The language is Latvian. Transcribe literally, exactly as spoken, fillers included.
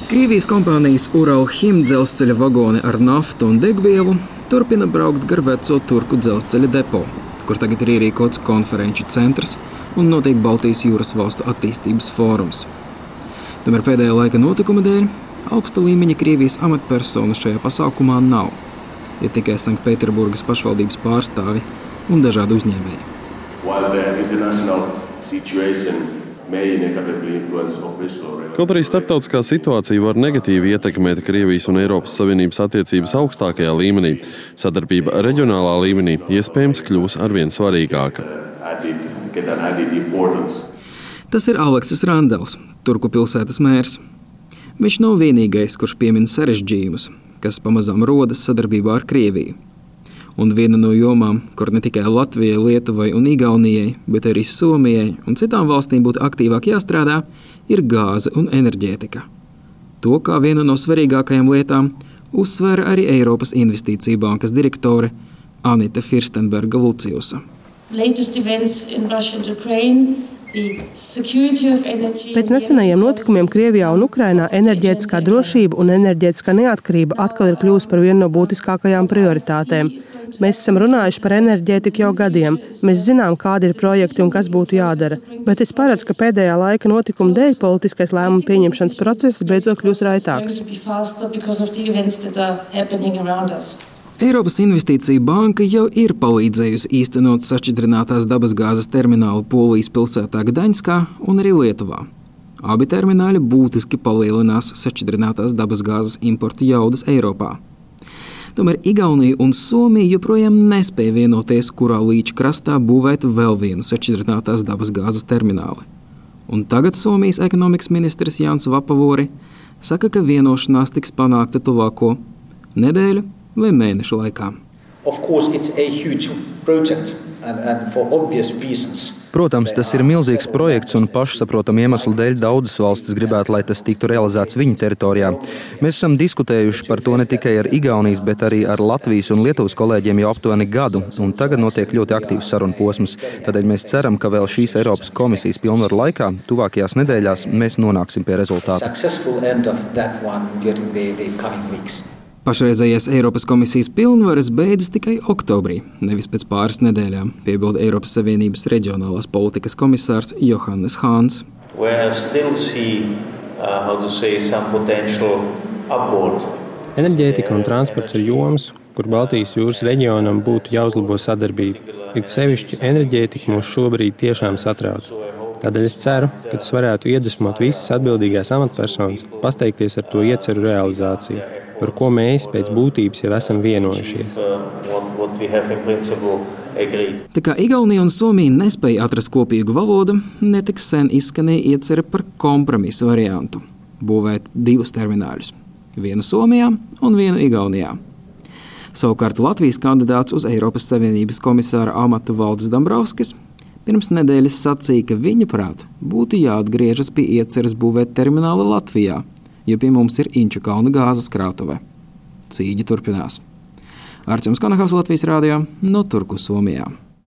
Krievijas kompānijas Uralchim dzelzceļa vagoni ar naftu un degvielu turpina braukt gar veco turku dzelzceļa depo, kur tagad ir ierīkots konferenču centrs un notiek Baltijas jūras valstu attīstības fórums. Tomēr pēdējā laika notikuma dēļ augsta līmeņa Krievijas amatpersonu šajā pasākumā nav, ir tikai Sanktpēterburgas pašvaldības pārstāvi un dažādi uzņēmēji. Kaut arī starptautiskā situācija var negatīvi ietekmēt Krievijas un Eiropas Savienības attiecības augstākajā līmenī, sadarbība reģionālā līmenī iespējams kļūs arvien svarīgāka. Tas ir Aleksis Randels, Turku pilsētas mērs. Viņš nav vienīgais, kurš piemin sarežģījumus, kas pamazām rodas sadarbībā ar Krieviju. Un viena no jomām, kur ne tikai Latvijai, Lietuvai un Igaunijai, bet arī Somijai un citām valstīm būtu aktīvāk jāstrādā, ir gāze un enerģētika. To kā vienu no svarīgākajām lietām uzsvēra arī Eiropas Investīciju bankas direktore Anita Firstenberga Luciusa. Pēc nesenajiem notikumiem Krievijā un Ukrainā enerģētiskā drošība un enerģētiskā neatkarība atkal ir kļuvusi par vienu no būtiskākajām prioritātēm. Mēs esam runājuši par enerģētiku jau gadiem. Mēs zinām, kādi ir projekti un kas būtu jādara. Bet es paredzu, ka pēdējā laika notikuma dēļ politiskais lēmumu pieņemšanas process beidzot kļūs raitāks. Eiropas Investīciju banka jau ir palīdzējusi īstenot sašķidrinātās dabasgāzes terminālu Polijas pilsētā Gdaņskā un arī Lietuvā. Abi termināļi būtiski palielinās sašķidrinātās dabasgāzes importa jaudas Eiropā. Tomēr Igaunija un Somija joprojām nespēja vienoties, kurā līča krastā būvēt vēl vienu sašķidrinātās dabasgāzes termināli. Un tagad Somijas ekonomikas ministrs Jānis Vapavori saka, ka vienošanās tiks panākta tuvāko nedēļu vai mēnešu laikā. Protams, tas ir milzīgs projekts un pašsaprotamu iemeslu dēļ daudzas valstis gribētu, lai tas tiktu realizēts viņu teritorijā. Mēs esam diskutējuši par to ne tikai ar Igaunijas, bet arī ar Latvijas un Lietuvas kolēģiem jau aptuveni gadu, un tagad notiek ļoti aktīvs sarunu posms. Tādēļ mēs ceram, ka vēl šīs Eiropas komisijas pilnvaru laikā, tuvākajās nedēļās, mēs nonāksim pie rezultāta. Pašreizējais Eiropas komisijas pilnvaras beidzas tikai oktobrī, nevis pēc pāris nedēļām, piebilda Eiropas Savienības reģionālās politikas komisārs Johannes Hāns. Enerģētika un transports ir jomas, kur Baltijas jūras reģionam būtu jāuzlabo sadarbība. It sevišķi enerģētika mūs šobrīd tiešām satrauc. Tādēļ es ceru, ka tas varētu iedvesmot visas atbildīgās amatpersonas, pasteikties ar to ieceru realizāciju, par ko mēs pēc būtības jau esam vienojušies. Tā kā Igaunija un Somija nespēja atrast kopīgu valodu, netik sen izskanēja iecere par kompromisu variantu – būvēt divus termināļus – vienu Somijā un vienu Igaunijā. Savukārt Latvijas kandidāts uz Eiropas Savienības komisāra amatu Valdis Dombrovskis pirms nedēļas sacīja, ka viņa prāt būtu jāatgriežas pie ieceres būvēt terminālu Latvijā, jo pie mums ir Inčukalna gāzes krātuve. Cīņa turpinās. Arčuns Kanahavs, Latvijas radio, no Turku, Somijā.